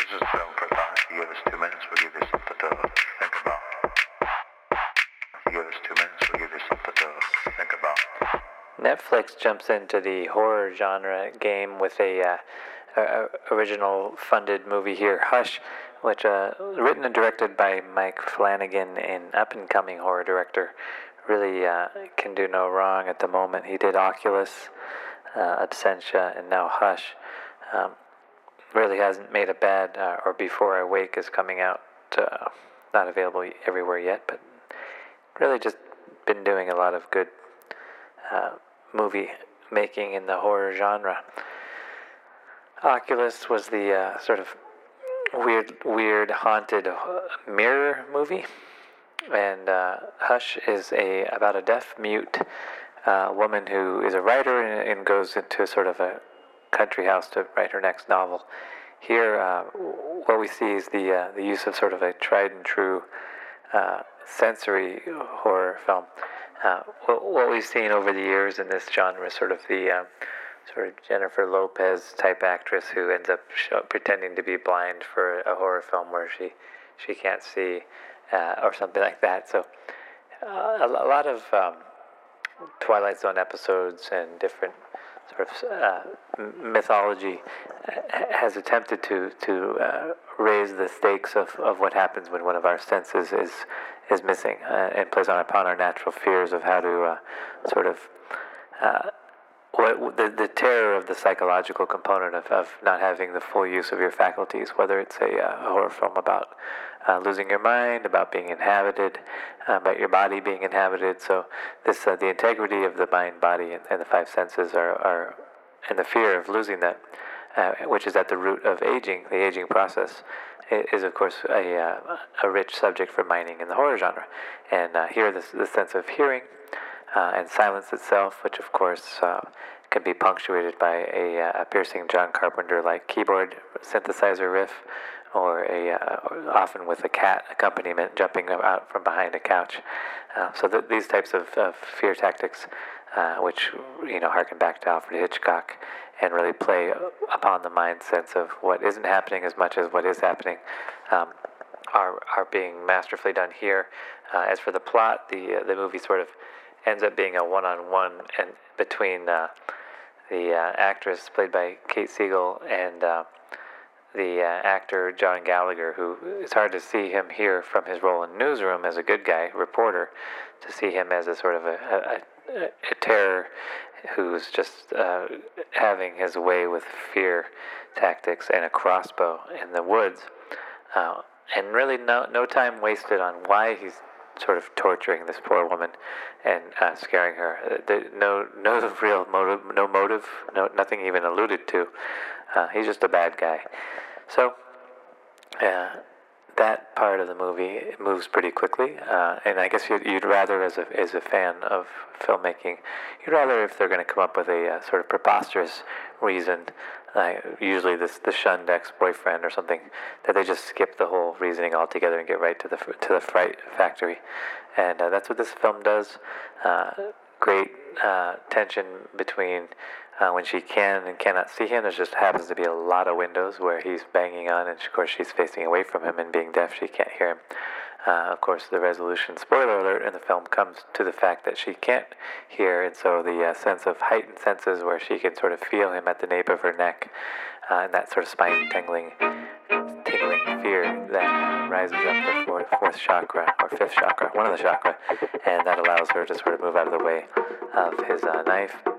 This is film for thought. You give us 2 minutes, we'll give you something to think about. You give us 2 minutes, we'll give you something to think about. Netflix jumps into the horror genre game with a original funded movie here, Hush, which written and directed by Mike Flanagan, an up-and-coming horror director. Really can do no wrong at the moment. He did Oculus, Absentia, and now Hush. Really hasn't made a bad, or Before I Wake is coming out, not available everywhere yet, but really just been doing a lot of good movie making in the horror genre. Oculus was the sort of weird haunted mirror movie, and Hush is about a deaf-mute woman who is a writer and goes into sort of a country house to write her next novel. Here, what we see is the use of sort of a tried and true sensory horror film. What we've seen over the years in this genre is sort of the sort of Jennifer Lopez type actress who ends up pretending to be blind for a horror film where she can't see, or something like that. So a lot of Twilight Zone episodes and different sort of mythology has attempted to raise the stakes of what happens when one of our senses is missing, and plays upon our natural fears of how to sort of the terror of the psychological component of not having the full use of your faculties, whether it's a horror film about losing your mind, about being inhabited, about your body being inhabited. So this the integrity of the mind, body, and the five senses are and the fear of losing that, which is at the root of aging, the aging process, is of course a rich subject for mining in the horror genre. And here the sense of hearing and silence itself, which of course can be punctuated by a piercing John Carpenter-like keyboard synthesizer riff, or often with a cat accompaniment jumping out from behind a couch. So these types of fear tactics, which harken back to Alfred Hitchcock and really play upon the mind sense of what isn't happening as much as what is happening, are being masterfully done here. As for the plot, the movie sort of ends up being a one-on-one and between the actress played by Kate Siegel and the actor John Gallagher, who it's hard to see him here from his role in Newsroom as a good guy reporter, to see him as a sort of a terror who's just having his way with fear tactics and a crossbow in the woods, and really no time wasted on why he's sort of torturing this poor woman and scaring her. No real motive, nothing even alluded to. He's just a bad guy. So that part of the movie moves pretty quickly, and I guess you'd rather, as a fan of filmmaking, you'd rather, if they're going to come up with a sort of preposterous reason, usually the shunned ex-boyfriend or something, that they just skip the whole reasoning altogether and get right to the fright factory. And that's what this film does. Great tension between when she can and cannot see him. There just happens to be a lot of windows where he's banging on, and of course she's facing away from him, and being deaf she can't hear him. Of course, the resolution, spoiler alert, in the film comes to the fact that she can't hear, and so the sense of heightened senses where she can sort of feel him at the nape of her neck, and that sort of spine-tingling fear that rises up the fourth chakra, or fifth chakra, one of the chakra, and that allows her to sort of move out of the way of his knife.